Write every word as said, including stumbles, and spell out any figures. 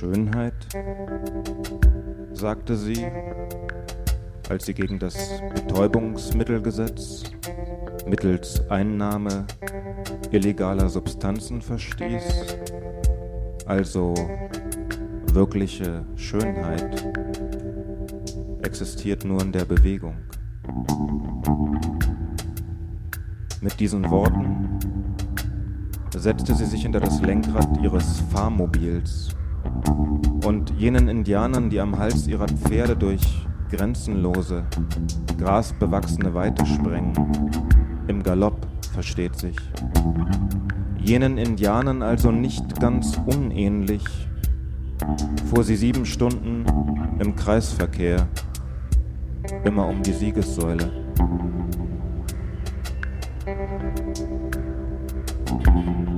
Schönheit, sagte sie, als sie gegen das Betäubungsmittelgesetz mittels Einnahme illegaler Substanzen verstieß, also wirkliche Schönheit existiert nur in der Bewegung. Mit diesen Worten setzte sie sich hinter das Lenkrad ihres Fahrmobils und jenen Indianern, die am Hals ihrer Pferde durch grenzenlose, grasbewachsene Weite sprengen, im Galopp, versteht sich, jenen Indianern also nicht ganz unähnlich, fuhr sie sieben Stunden im Kreisverkehr, immer um die Siegessäule.